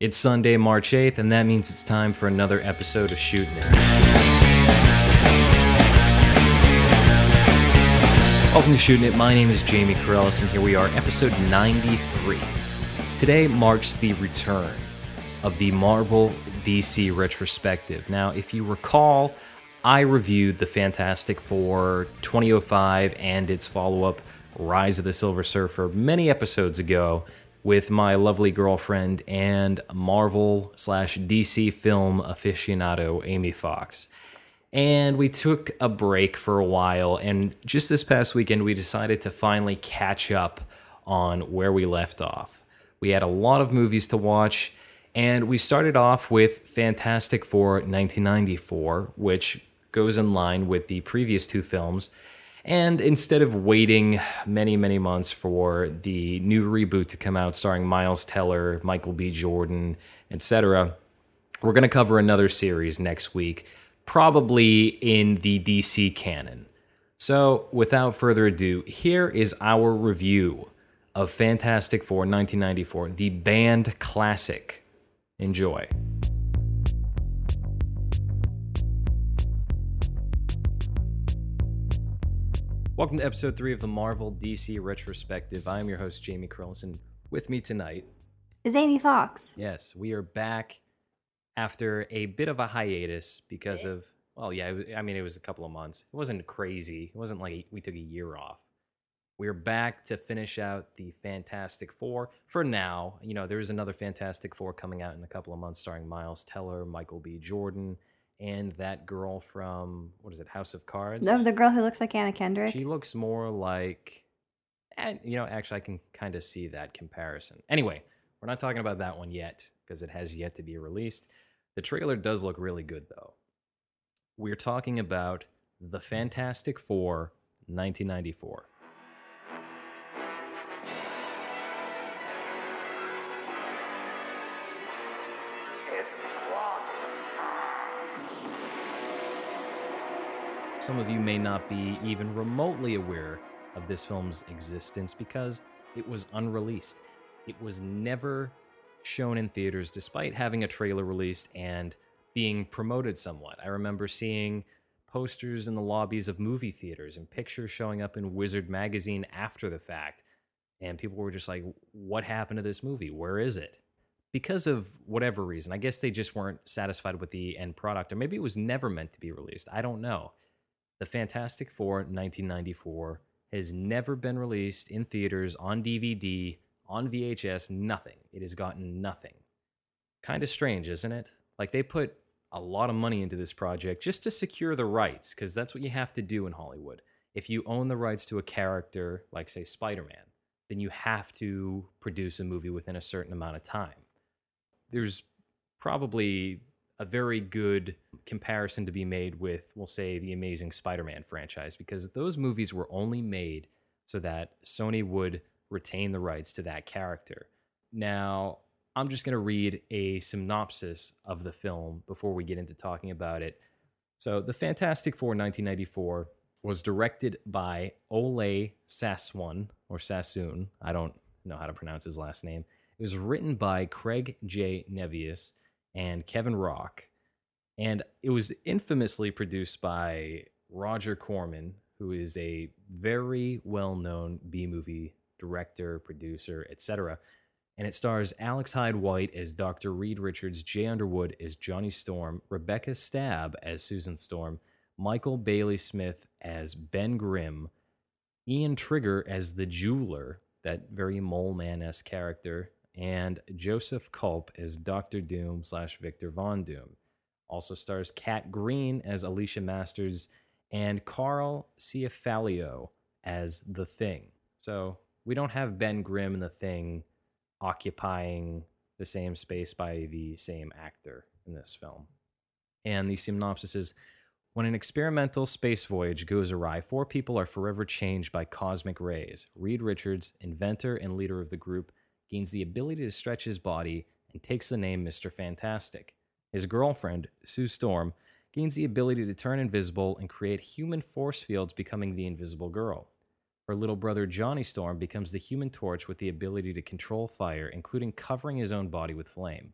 It's Sunday, March 8th, and that means it's time for another episode of Shootin' It. Welcome to Shootin' It. My name is Jamie Corellis, and here we are, episode 93. Today marks the return of the Marvel DC retrospective. Now, if you recall, I reviewed the Fantastic Four 2005 and its follow-up, Rise of the Silver Surfer, many episodes ago, with my lovely girlfriend and Marvel/DC film aficionado, Amy Fox. And we took a break for a while, and just this past weekend, we decided to finally catch up on where we left off. We had a lot of movies to watch, and we started off with Fantastic Four 1994, which goes in line with the previous two films. And instead of waiting many, many months for the new reboot to come out starring Miles Teller, Michael B. Jordan, etc., we're going to cover another series next week, probably in the DC canon. So, without further ado, here is our review of Fantastic Four 1994, the banned classic. Enjoy. Welcome to episode 3 of the Marvel DC retrospective. I am your host, Jamie Corellis, and with me tonight is Amy Fox. Yes, we are back after a bit of a hiatus because of, well, yeah, it was a couple of months. It wasn't crazy. It wasn't like we took a year off. We're back to finish out the Fantastic Four. For now, there is another Fantastic Four coming out in a couple of months starring Miles Teller, Michael B. Jordan, and that girl from, House of Cards? No, the girl who looks like Anna Kendrick. She looks more like, actually I can kind of see that comparison. Anyway, we're not talking about that one yet because it has yet to be released. The trailer does look really good, though. We're talking about The Fantastic Four 1994. Some of you may not be even remotely aware of this film's existence because it was unreleased. It was never shown in theaters despite having a trailer released and being promoted somewhat. I remember seeing posters in the lobbies of movie theaters and pictures showing up in Wizard magazine after the fact. And people were just like, what happened to this movie? Where is it? Because of whatever reason. I guess they just weren't satisfied with the end product, or maybe it was never meant to be released. I don't know. The Fantastic Four 1994 has never been released in theaters, on DVD, on VHS, nothing. It has gotten nothing. Kind of strange, isn't it? Like, they put a lot of money into this project just to secure the rights, because that's what you have to do in Hollywood. If you own the rights to a character, like, say, Spider-Man, then you have to produce a movie within a certain amount of time. There's probably a very good comparison to be made with, we'll say, the Amazing Spider-Man franchise, because those movies were only made so that Sony would retain the rights to that character. Now, I'm just going to read a synopsis of the film before we get into talking about it. So, The Fantastic Four 1994 was directed by Ole Sassoon, or Sassoon. I don't know how to pronounce his last name. It was written by Craig J. Nevius and Kevin Rock, and it was infamously produced by Roger Corman, who is a very well-known B-movie director, producer, etc. And it stars Alex Hyde White as Dr. Reed Richards, Jay Underwood as Johnny Storm, Rebecca Stabb as Susan Storm, Michael Bailey Smith as Ben Grimm, Ian Trigger as the Jeweler, that very Mole Man-esque character, and Joseph Culp as Dr. Doom/Victor Von Doom. Also stars Kat Green as Alicia Masters and Carl Ciafalio as The Thing. So we don't have Ben Grimm and The Thing occupying the same space by the same actor in this film. And the synopsis is, when an experimental space voyage goes awry, 4 people are forever changed by cosmic rays. Reed Richards, inventor and leader of the group, gains the ability to stretch his body and takes the name Mr. Fantastic. His girlfriend, Sue Storm, gains the ability to turn invisible and create human force fields, becoming the Invisible Girl. Her little brother Johnny Storm becomes the Human Torch with the ability to control fire, including covering his own body with flame.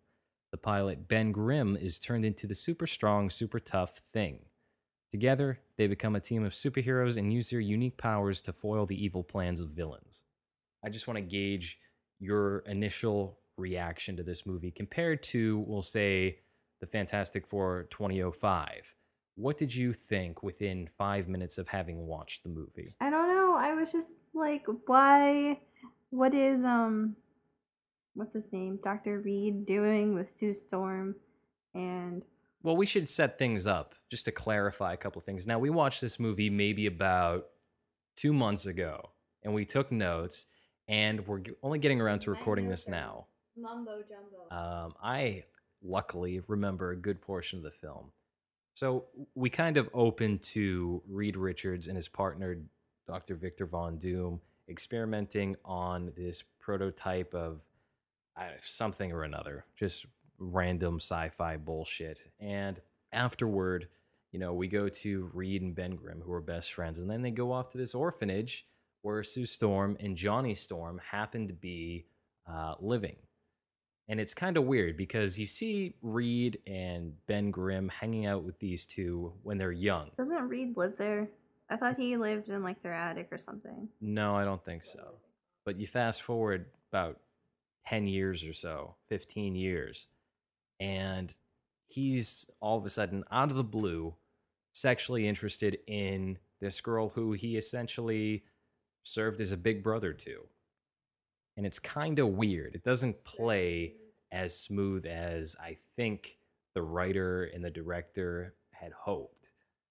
The pilot Ben Grimm is turned into the super strong, super tough Thing. Together, they become a team of superheroes and use their unique powers to foil the evil plans of villains. I just want to gauge your initial reaction to this movie compared to, we'll say, the Fantastic Four 2005. What did you think within 5 minutes of having watched the movie? I don't know. I was just like, why? What is what's his name? Dr. Reed doing with Sue Storm? And Well, we should set things up just to clarify a couple things. Now, we watched this movie maybe about 2 months ago, and we took notes, and we're only getting around to recording this now. mumbo jumbo. I luckily remember a good portion of the film. So we kind of opened to Reed Richards and his partner, Dr. Victor Von Doom, experimenting on this prototype of something or another, just random sci-fi bullshit. And afterward, we go to Reed and Ben Grimm, who are best friends, and then they go off to this orphanage where Sue Storm and Johnny Storm happen to be living. And it's kind of weird because you see Reed and Ben Grimm hanging out with these two when they're young. Doesn't Reed live there? I thought he lived in like their attic or something. No, I don't think so. But you fast forward about 10 years or so, 15 years, and he's all of a sudden, out of the blue, sexually interested in this girl who he essentially served as a big brother to. And it's kind of weird. It doesn't play as smooth as I think the writer and the director had hoped.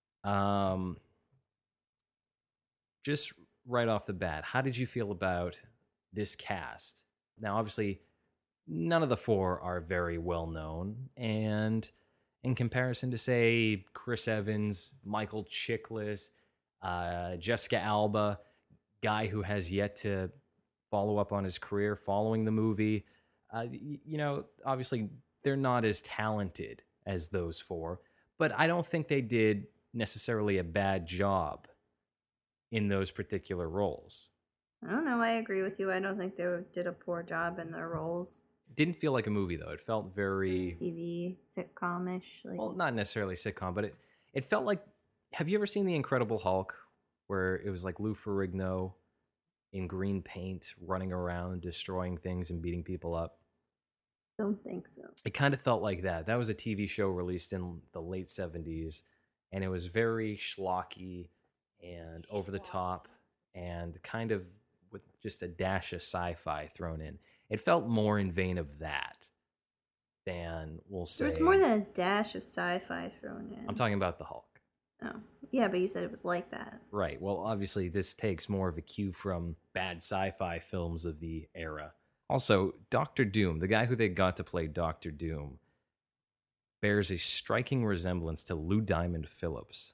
Just right off the bat, how did you feel about this cast? Now, obviously, none of the four are very well known, and in comparison to, say, Chris Evans, Michael Chiklis, Jessica Alba, guy who has yet to follow up on his career following the movie, obviously they're not as talented as those four, but I don't think they did necessarily a bad job in those particular roles. I don't know. I agree with you. I don't think they did a poor job in their roles. Didn't feel like a movie though. It felt very TV sitcom-ish. Well, not necessarily sitcom, but it felt like. Have you ever seen The Incredible Hulk, where it was like Lou Ferrigno in green paint running around destroying things and beating people up? Don't think so. It kind of felt like that. That was a TV show released in the late 70s, and it was very schlocky and over the top and kind of with just a dash of sci-fi thrown in. It felt more in vein of that than, we'll say... There was more than a dash of sci-fi thrown in. I'm talking about the Hulk. Oh. Yeah, but you said it was like that. Right. Well, obviously, this takes more of a cue from bad sci-fi films of the era. Also, Doctor Doom, the guy who they got to play Doctor Doom, bears a striking resemblance to Lou Diamond Phillips.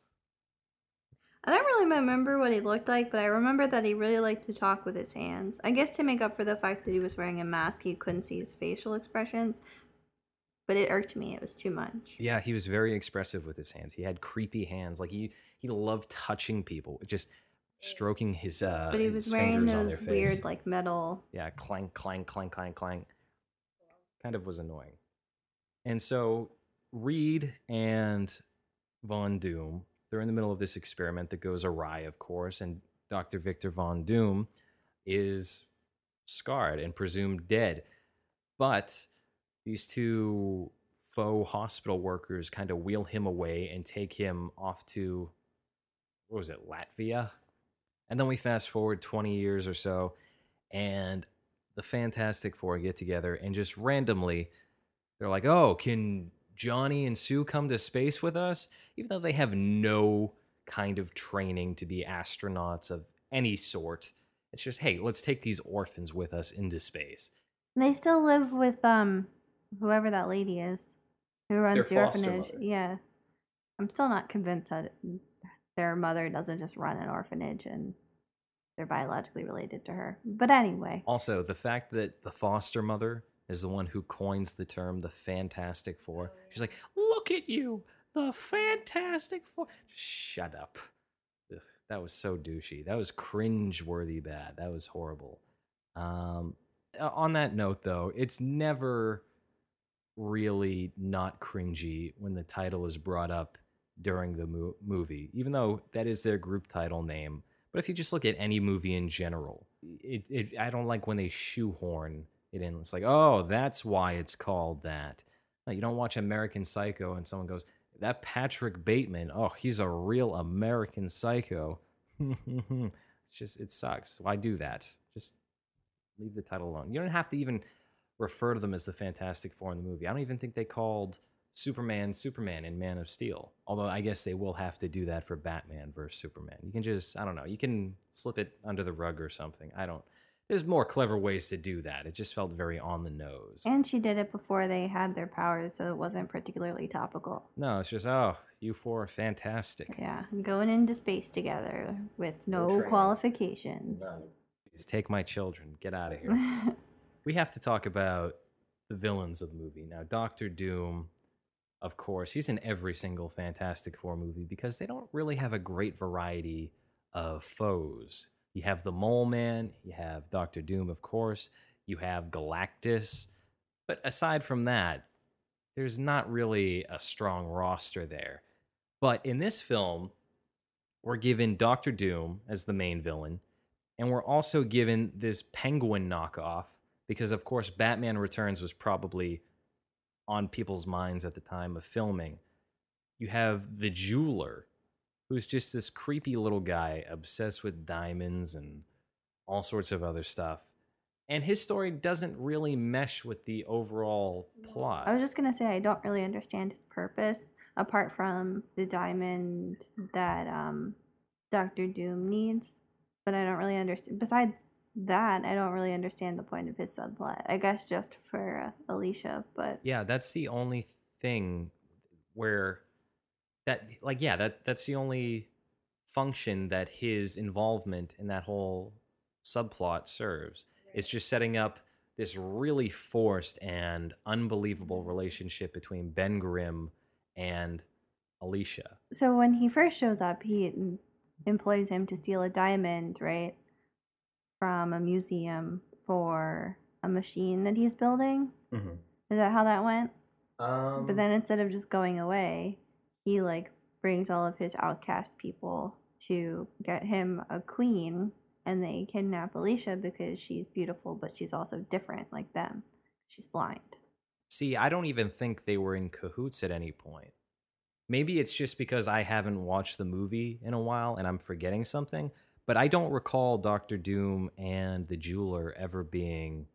I don't really remember what he looked like, but I remember that he really liked to talk with his hands. I guess to make up for the fact that he was wearing a mask, you couldn't see his facial expressions. But it irked me. It was too much. Yeah, he was very expressive with his hands. He had creepy hands. Like he loved touching people, just stroking his but he was wearing those weird like metal. Yeah, clank, clank, clank, clank, clank. Kind of was annoying. And so Reed and Von Doom, they're in the middle of this experiment that goes awry, of course, and Dr. Victor Von Doom is scarred and presumed dead. But these two faux hospital workers kind of wheel him away and take him off to, what was it, Latvia? And then we fast forward 20 years or so, and the Fantastic Four get together, and just randomly, they're like, oh, can Johnny and Sue come to space with us? Even though they have no kind of training to be astronauts of any sort. It's just, hey, let's take these orphans with us into space. They still live with whoever that lady is who runs the orphanage. Mother. Yeah. I'm still not convinced that their mother doesn't just run an orphanage and they're biologically related to her. But anyway. Also, the fact that the foster mother is the one who coins the term the Fantastic Four. She's like, look at you, the Fantastic Four. Shut up. Ugh, that was so douchey. That was cringe-worthy bad. That was horrible. On that note, though, it's never really not cringy when the title is brought up during the movie, even though that is their group title name. But if you just look at any movie in general, I don't like when they shoehorn it in. It's like, oh, that's why it's called that. No, you don't watch American Psycho and someone goes, that Patrick Bateman, oh, he's a real American Psycho. It's just, it sucks. Why do that? Just leave the title alone. You don't have to even refer to them as the Fantastic Four in the movie. I don't even think they called Superman in Man of Steel. Although I guess they will have to do that for Batman versus Superman. You can just, I don't know, you can slip it under the rug or something. There's more clever ways to do that. It just felt very on the nose. And she did it before they had their powers, so it wasn't particularly topical. No, it's just, oh, you four are fantastic. Yeah, going into space together with no qualifications. None. Please take my children. Get out of here. We have to talk about the villains of the movie. Now, Doctor Doom, of course, he's in every single Fantastic Four movie because they don't really have a great variety of foes. You have the Mole Man, you have Doctor Doom, of course, you have Galactus. But aside from that, there's not really a strong roster there. But in this film, we're given Doctor Doom as the main villain, and we're also given this Penguin knockoff because, of course, Batman Returns was probably on people's minds at the time of filming. You have the Jeweler, who's just this creepy little guy obsessed with diamonds and all sorts of other stuff. And his story doesn't really mesh with the overall plot. I was just going to say, I don't really understand his purpose, apart from the diamond that Doctor Doom needs. But I don't really understand. Besides that, I don't really understand the point of his subplot. I guess just for Alicia, but... Yeah, that's the only thing where... that's the only function that his involvement in that whole subplot serves. It's just setting up this really forced and unbelievable relationship between Ben Grimm and Alicia. So when he first shows up, he employs him to steal a diamond, right, from a museum for a machine that he's building. Mm-hmm. Is that how that went? But then instead of just going away, he like brings all of his outcast people to get him a queen, and they kidnap Alicia because she's beautiful, but she's also different like them. She's blind. See, I don't even think they were in cahoots at any point. Maybe it's just because I haven't watched the movie in a while and I'm forgetting something, but I don't recall Doctor Doom and the Jeweler ever being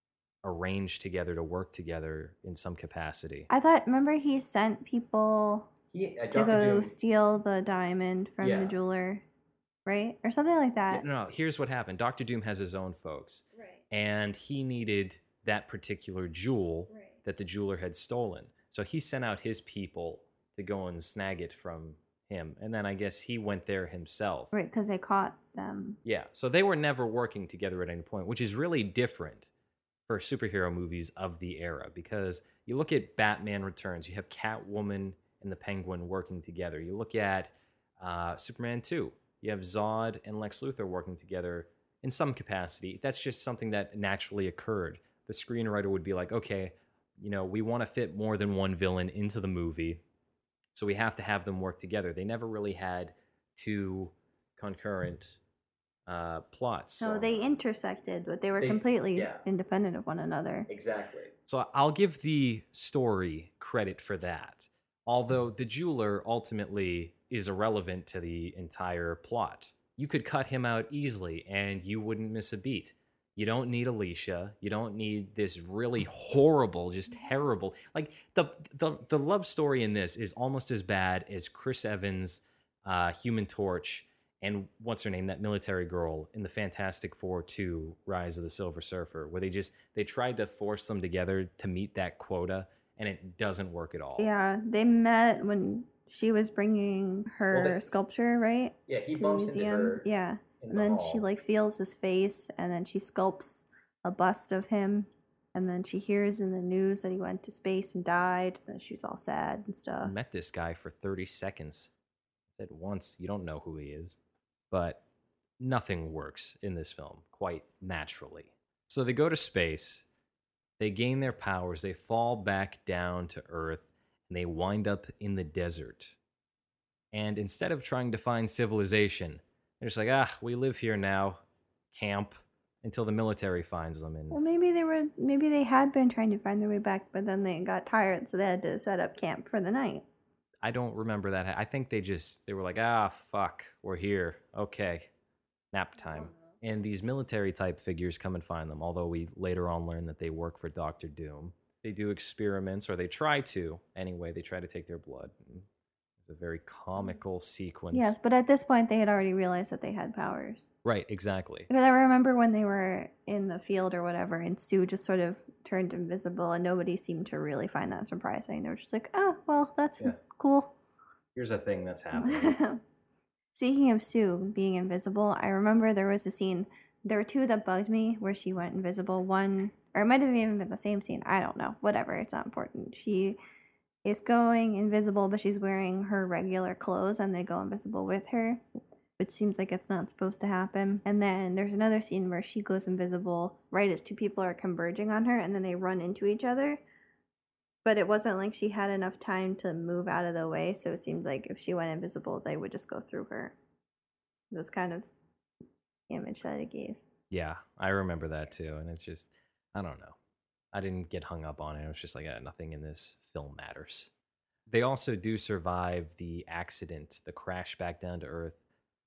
arranged together to work together in some capacity. I thought, remember he sent people to go steal the diamond from the jeweler, right? Or something like that. No, here's what happened. Doctor Doom has his own folks. Right. And he needed that particular jewel that the jeweler had stolen. So he sent out his people to go and snag it from him. And then I guess he went there himself. Right, because they caught them. Yeah, so they were never working together at any point, which is really different for superhero movies of the era. Because you look at Batman Returns, you have Catwoman and the Penguin working together. You look at Superman 2, you have Zod and Lex Luthor working together in some capacity. That's just something that naturally occurred. The screenwriter would be like, okay, you know, we want to fit more than one villain into the movie, so we have to have them work together. They never really had two concurrent plots. So they intersected, but they were completely independent of one another. Exactly. So I'll give the story credit for that. Although the jeweler ultimately is irrelevant to the entire plot. You could cut him out easily and you wouldn't miss a beat. You don't need Alicia. You don't need this really horrible, just terrible. Like the love story in this is almost as bad as Chris Evans' Human Torch and what's her name, that military girl in the Fantastic Four 2, Rise of the Silver Surfer, where they tried to force them together to meet that quota, and it doesn't work at all. Yeah, they met when she was bringing her sculpture, right? Yeah, he bumps into her. Yeah. And then she like feels his face, and then she sculpts a bust of him, and then she hears in the news that he went to space and died, and she's all sad and stuff. I met this guy for 30 seconds. Said once, you don't know who he is. But nothing works in this film quite naturally. So they go to space, They gain their powers, they fall back down to Earth, and they wind up in the desert. And instead of trying to find civilization, they're just like, we live here now, camp, until the military finds them. And Well, maybe they had been trying to find their way back, but then they got tired, so they had to set up camp for the night. I don't remember that. I think they were like, fuck, we're here. Okay, nap time. And these military type figures come and find them, although we later on learn that they work for Doctor Doom. They do experiments, or they try to. Anyway, they try to take their blood. It's a very comical sequence. Yes, but at this point, they had already realized that they had powers. Right, exactly. Because I remember when they were in the field or whatever, and Sue just sort of turned invisible, and nobody seemed to really find that surprising. They were just like, oh, well, that's cool. Here's a thing that's happening. Speaking of Sue being invisible, I remember there was a scene, there were two that bugged me where she went invisible. One, or it might have even been the same scene, I don't know, whatever, it's not important. She is going invisible, but she's wearing her regular clothes and they go invisible with her, which seems like it's not supposed to happen. And then there's another scene where she goes invisible right as two people are converging on her, and then they run into each other. But it wasn't like she had enough time to move out of the way, so it seemed like if she went invisible, they would just go through her. It was kind of the image that it gave. Yeah, I remember that too, and it's just, I don't know. I didn't get hung up on it. It was just like, nothing in this film matters. They also do survive the accident, the crash back down to Earth,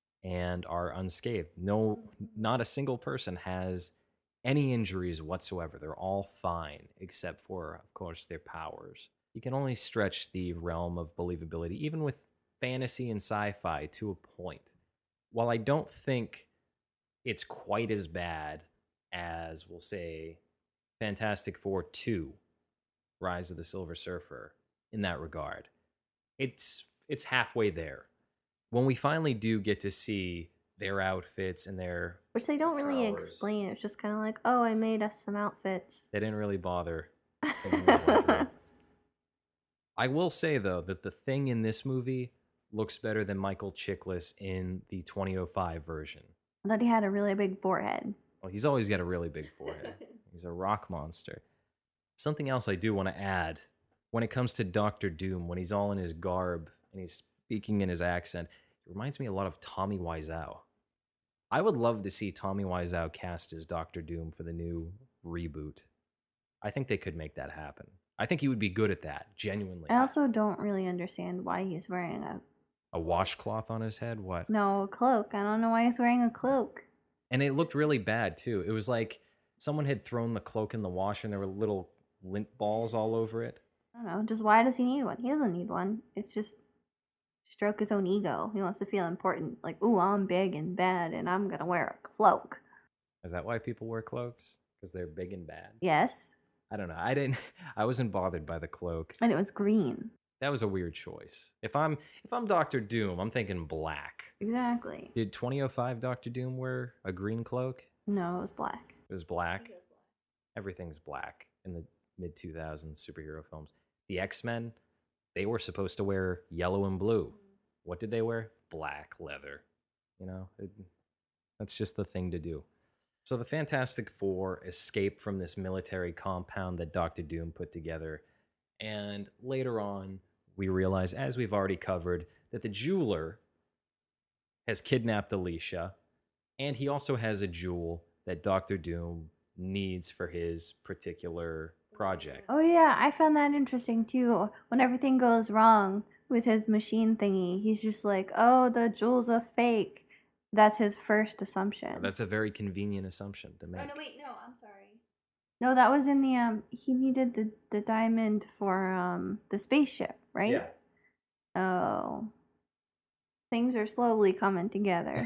and are unscathed. No, not a single person has any injuries whatsoever. They're all fine, except for, of course, their powers. You can only stretch the realm of believability, even with fantasy and sci-fi, to a point. While I don't think it's quite as bad as, we'll say, Fantastic Four 2, Rise of the Silver Surfer, in that regard, it's halfway there. When we finally do get to see their outfits and their, which they don't really explain. It's just kind of like, oh, I made us some outfits. They didn't really bother. I will say, though, that the Thing in this movie looks better than Michael Chiklis in the 2005 version. I thought he had a really big forehead. Well, he's always got a really big forehead. He's a rock monster. Something else I do want to add, when it comes to Doctor Doom, when he's all in his garb and he's speaking in his accent, it reminds me a lot of Tommy Wiseau. I would love to see Tommy Wiseau cast as Doctor Doom for the new reboot. I think they could make that happen. I think he would be good at that, genuinely. I also don't really understand why he's wearing a washcloth on his head? What? No, a cloak. I don't know why he's wearing a cloak. And it looked really bad, too. It was like someone had thrown the cloak in the washer and there were little lint balls all over it. I don't know. Just why does he need one? He doesn't need one. It's just stroke his own ego. He wants to feel important. Like, ooh, I'm big and bad and I'm going to wear a cloak. Is that why people wear cloaks? Because they're big and bad? Yes. I don't know. I wasn't bothered by the cloak. And it was green. That was a weird choice. If I'm Doctor Doom, I'm thinking black. Exactly. Did 2005 Doctor Doom wear a green cloak? No, it was black. It was black? Everything's black in the mid-2000s superhero films. The X-Men, they were supposed to wear yellow and blue. What did they wear? Black leather. You know, that's just the thing to do. So the Fantastic Four escape from this military compound that Doctor Doom put together. And later on, we realize, as we've already covered, that the jeweler has kidnapped Alicia. And he also has a jewel that Doctor Doom needs for his particular project. Oh yeah, I found that interesting too. When everything goes wrong with his machine thingy, he's just like, oh, the jewel's a fake. That's his first assumption. That's a very convenient assumption to make. Oh, no, wait, no, I'm sorry. No, that was in the, he needed the diamond for, the spaceship, right? Yeah. Oh. Things are slowly coming together.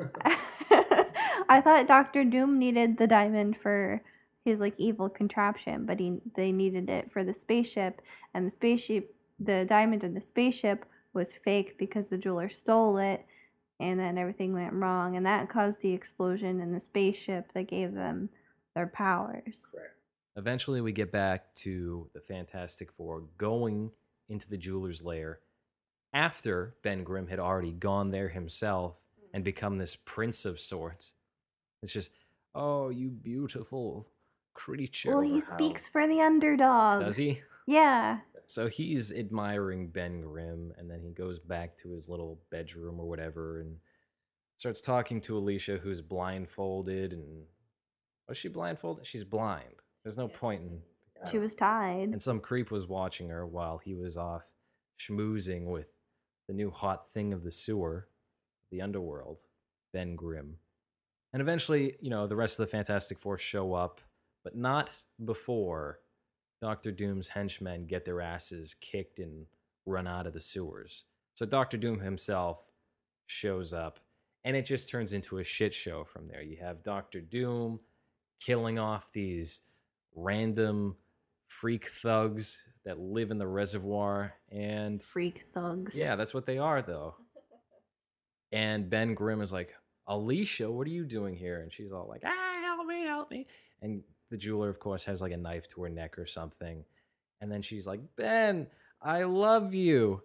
I thought Doctor Doom needed the diamond for his, like, evil contraption, but they needed it for the spaceship, and the diamond in the spaceship was fake because the jeweler stole it. And then everything went wrong, and that caused the explosion in the spaceship that gave them their powers. Correct. Eventually, we get back to the Fantastic Four going into the jeweler's lair after Ben Grimm had already gone there himself and become this prince of sorts. It's just, oh, you beautiful creature. Well, he speaks for the underdog. Does he? Yeah. So he's admiring Ben Grimm, and then he goes back to his little bedroom or whatever and starts talking to Alicia, who's blindfolded. And was she blindfolded? She's blind. There's no point in. She was tied. And some creep was watching her while he was off schmoozing with the new hot thing of the sewer, the underworld, Ben Grimm. And eventually, the rest of the Fantastic Four show up, but not before Doctor Doom's henchmen get their asses kicked and run out of the sewers. So Doctor Doom himself shows up, and it just turns into a shit show from there. You have Doctor Doom killing off these random freak thugs that live in the reservoir, and freak thugs. Yeah, that's what they are, though. And Ben Grimm is like, Alicia, what are you doing here? And she's all like, help me. And the jeweler, of course, has like a knife to her neck or something. And then she's like, Ben, I love you.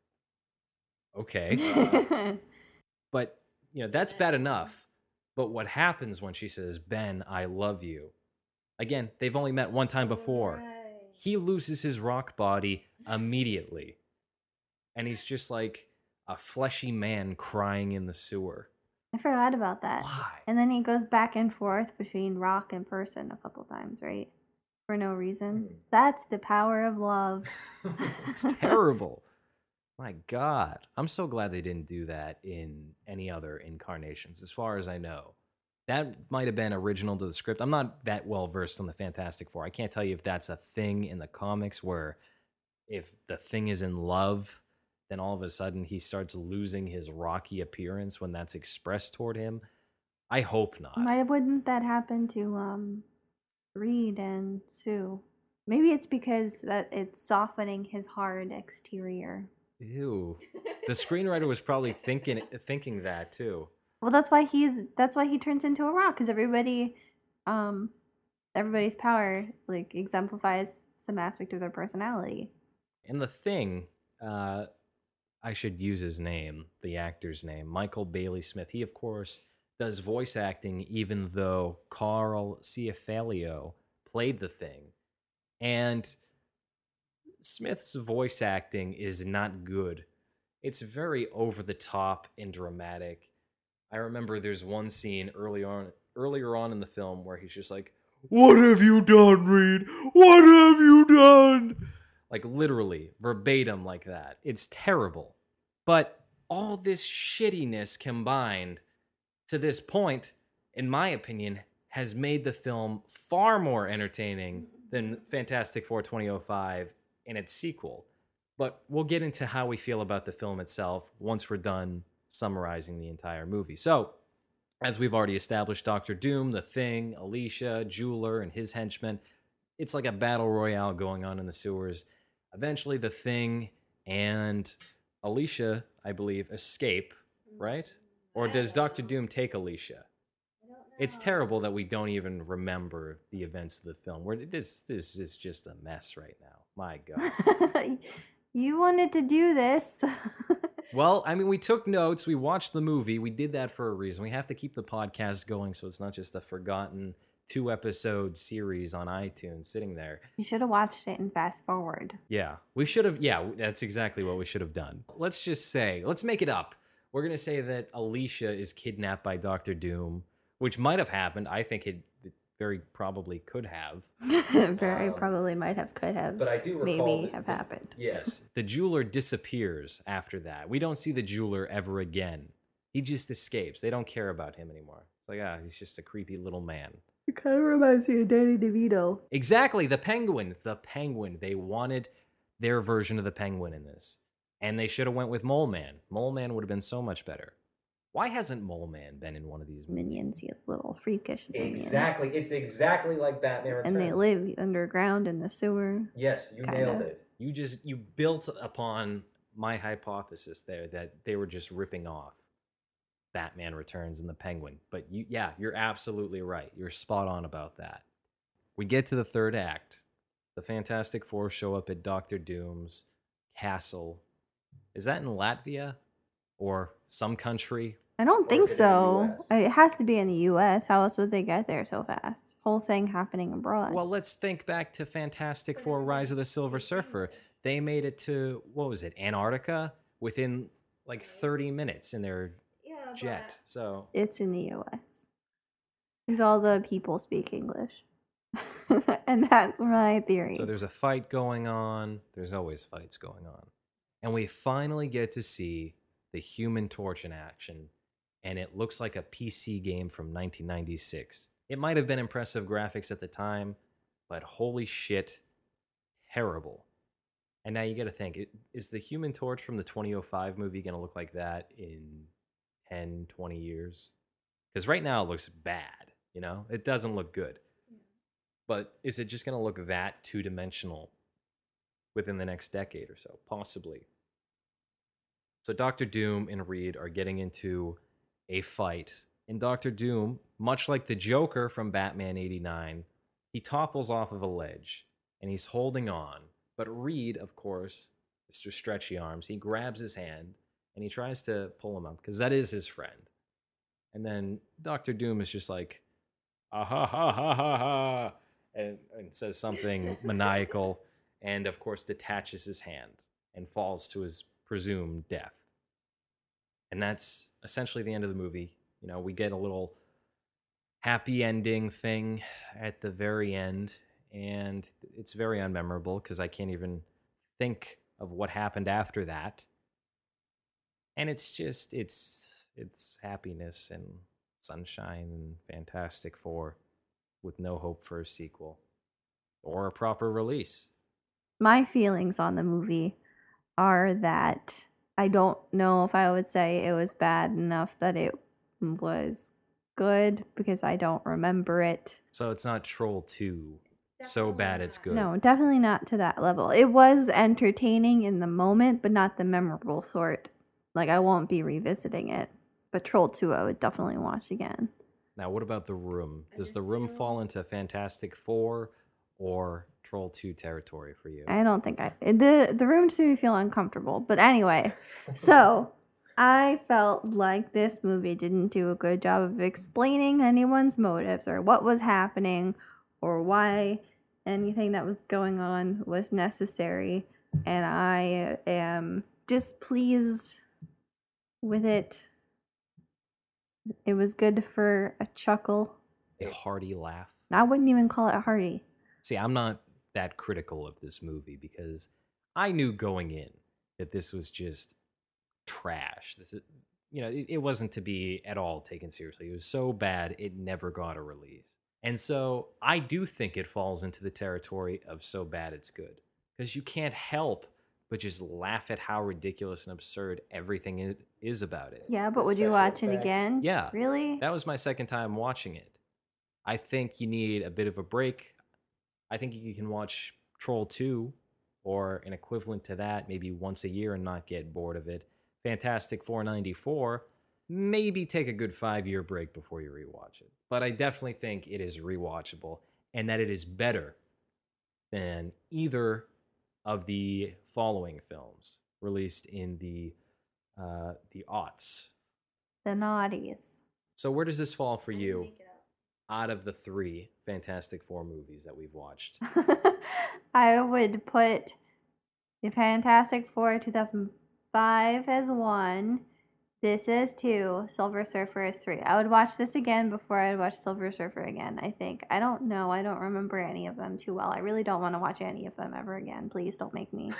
Okay. But, that's bad enough. But what happens when she says, Ben, I love you? Again, they've only met one time before. Right. He loses his rock body immediately. And he's just like a fleshy man crying in the sewer. I forgot about that. Why? And then he goes back and forth between rock and person a couple times, right? For no reason. That's the power of love. It's terrible. My God. I'm so glad they didn't do that in any other incarnations, as far as I know. That might have been original to the script. I'm not that well versed on the Fantastic Four. I can't tell you if that's a thing in the comics where if the Thing is in love, then all of a sudden he starts losing his rocky appearance when that's expressed toward him. I hope not. Why wouldn't that happen to Reed and Sue? Maybe it's because that it's softening his hard exterior. Ew. The screenwriter was probably thinking that too. Well, that's why he turns into a rock, because everybody's power like exemplifies some aspect of their personality. And the Thing, I should use his name, the actor's name, Michael Bailey Smith. He, of course, does voice acting, even though Carl Ciafalio played the Thing. And Smith's voice acting is not good. It's very over the top and dramatic. I remember there's one scene earlier on in the film where he's just like, "What have you done, Reed? What have you done?" Like literally, verbatim like that. It's terrible. But all this shittiness combined to this point, in my opinion, has made the film far more entertaining than Fantastic Four 2005 and its sequel. But we'll get into how we feel about the film itself once we're done summarizing the entire movie. So, as we've already established, Doctor Doom, the Thing, Alicia, Jeweler, and his henchmen, it's like a battle royale going on in the sewers. Eventually, the Thing and Alicia, I believe, escape, right? Or does Doctor Doom take Alicia? It's terrible that we don't even remember the events of the film. This is just a mess right now. My God. You wanted to do this. Well, I mean, we took notes. We watched the movie. We did that for a reason. We have to keep the podcast going so it's not just a forgotten 2-episode series on iTunes sitting there. You should have watched it and fast forward. Yeah, we should have. Yeah, that's exactly what we should have done. Let's make it up. We're going to say that Alicia is kidnapped by Doctor Doom, which might have happened. I think it very probably could have. Probably might have, could have. But I do recall maybe have happened. Yes. The jeweler disappears after that. We don't see the jeweler ever again. He just escapes. They don't care about him anymore. It's like, he's just a creepy little man. It kind of reminds me of Danny DeVito. Exactly. The Penguin. They wanted their version of the Penguin in this. And they should have went with Mole Man. Mole Man would have been so much better. Why hasn't Mole Man been in one of these movies? Minions, he has little freakish minions. Exactly. It's exactly like Batman Returns. And they live underground in the sewer. Yes, you nailed it. You built upon my hypothesis there that they were just ripping off Batman Returns and the Penguin. But you're absolutely right. You're spot on about that. We get to the third act. The Fantastic Four show up at Doctor Doom's castle. Is that in Latvia? Or some country? I don't Or think is it in the so. US? It has to be in the U.S. How else would they get there so fast? Whole thing happening abroad. Well, let's think back to Fantastic Four: Rise of the Silver Surfer. They made it to, what was it, Antarctica within like 30 minutes in their jet. So It's in the U.S. because all the people speak English, and that's my theory. So there's a fight going on. There's always fights going on. And we finally get to see the Human Torch in action. And it looks like a PC game from 1996. It might have been impressive graphics at the time, but holy shit, terrible. And now you got to think, is the Human Torch from the 2005 movie going to look like that in 10, 20 years? Because right now it looks bad, you know? It doesn't look good. But is it just going to look that two-dimensional within the next decade or so? Possibly. So Doctor Doom and Reed are getting into a fight. And Doctor Doom, much like the Joker from Batman 89, he topples off of a ledge and he's holding on. But Reed, of course, Mr. Stretchy Arms, he grabs his hand and he tries to pull him up because that is his friend. And then Doctor Doom is just like, ah ha ha ha ha ha, and says something maniacal, and of course detaches his hand and falls to his presumed death. And that's essentially the end of the movie. You know, we get a little happy ending thing at the very end, and it's very unmemorable because I can't even think of what happened after that. And it's just it's happiness and sunshine and Fantastic Four with no hope for a sequel or a proper release. My feelings on the movie are that I don't know if I would say it was bad enough that it was good because I don't remember it. So it's not Troll 2 so bad it's good. No, definitely not to that level. It was entertaining in the moment, but not the memorable sort. Like, I won't be revisiting it. But Troll 2 I would definitely watch again. Now, what about The Room? Does The Room fall into Fantastic Four or Troll 2 territory for you? I don't think the room made me feel uncomfortable. But anyway, so I felt like this movie didn't do a good job of explaining anyone's motives or what was happening or why anything that was going on was necessary. And I am displeased with it. It was good for a chuckle. A hearty laugh. I wouldn't even call it hearty. See, I'm not that critical of this movie because I knew going in that this was just trash. This is, you know, it wasn't to be at all taken seriously. It was so bad it never got a release. And so I do think it falls into the territory of so bad it's good because you can't help but just laugh at how ridiculous and absurd everything is about it. Yeah, but would you watch it again? Yeah. Really? That was my second time watching it. I think you need a bit of a break. I think you can watch Troll 2 or an equivalent to that maybe once a year and not get bored of it. Fantastic 494, maybe take a good 5-year break before you rewatch it. But I definitely think it is rewatchable and that it is better than either of the following films released in the aughts. The naughties. So where does this fall for you out of the 3 Fantastic Four movies that we've watched? I would put the Fantastic Four 2005 as 1. This is 2. Silver Surfer is 3. I would watch this again before I would watch Silver Surfer again, I think. I don't know. I don't remember any of them too well. I really don't want to watch any of them ever again. Please don't make me.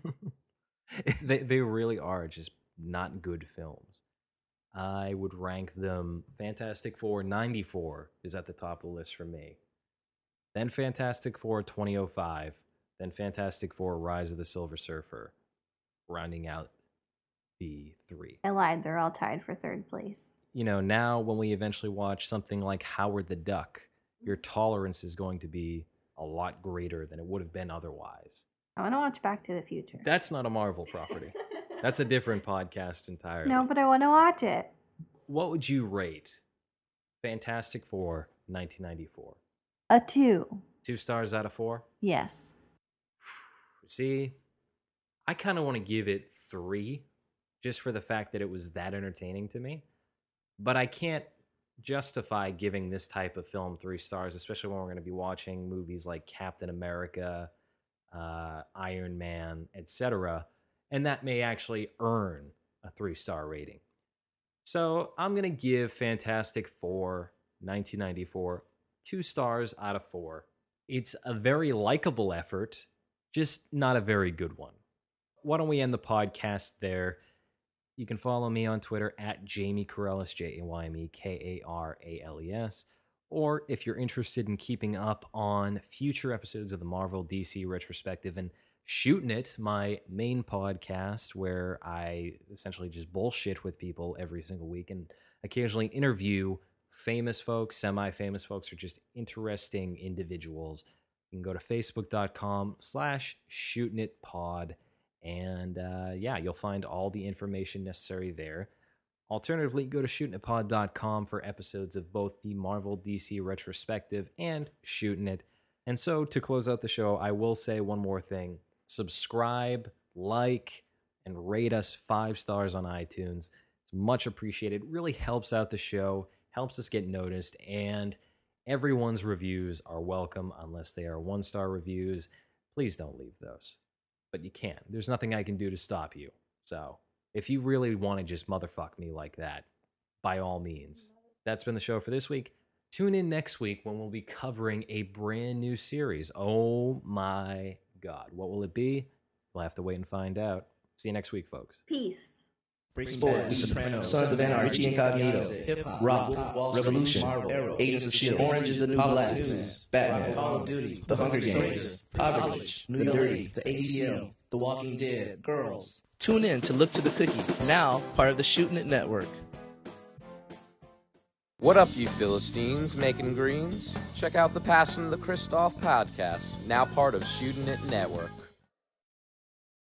They really are just not good films. I would rank them Fantastic Four 94 is at the top of the list for me. Then Fantastic Four 2005. Then Fantastic Four Rise of the Silver Surfer. Rounding out the 3. I lied. They're all tied for 3rd place. You know, now when we eventually watch something like Howard the Duck, your tolerance is going to be a lot greater than it would have been otherwise. I want to watch Back to the Future. That's not a Marvel property. That's a different podcast entirely. No, but I want to watch it. What would you rate Fantastic Four 1994? A 2. 2 stars out of 4? Yes. See, I kind of want to give it 3 just for the fact that it was that entertaining to me. But I can't justify giving this type of film 3 stars, especially when we're going to be watching movies like Captain America, Iron Man, etc. And that may actually earn a 3-star rating. So I'm going to give Fantastic Four 1994 2 stars out of 4. It's a very likable effort, just not a very good one. Why don't we end the podcast there? You can follow me on Twitter at Jamie Corrales, JameKarales. Or if you're interested in keeping up on future episodes of the Marvel DC Retrospective and Shooting It, my main podcast where I essentially just bullshit with people every single week and occasionally interview famous folks, semi-famous folks, or just interesting individuals. You can go to facebook.com/shootingitpod. And you'll find all the information necessary there. Alternatively, go to shootingitpod.com for episodes of both the Marvel DC Retrospective and Shooting It. And so to close out the show, I will say one more thing. Subscribe, like, and rate us 5 stars on iTunes. It's much appreciated. It really helps out the show, helps us get noticed, and everyone's reviews are welcome unless they are 1-star reviews. Please don't leave those. But you can. There's nothing I can do to stop you. So if you really want to just motherfuck me like that, by all means. That's been the show for this week. Tune in next week when we'll be covering a brand new series. Oh my God. What will it be? We'll have to wait and find out. See you next week, folks. Peace. Sports, Sons of Anarchy, Incognito, Rock, Revolution, Arrow, Agents of S.H.I.E.L.D., Orange is the New Black, Batman, Call of Duty, The Hunger Games, Poverty, New Dirty, The ATM, The Walking Dead, Girls. Tune in to Look to the Cookie, now part of the Shooting It Network. What up, you Philistines making greens? Check out the Passion of the Christoph podcast, now part of Shooting It Network.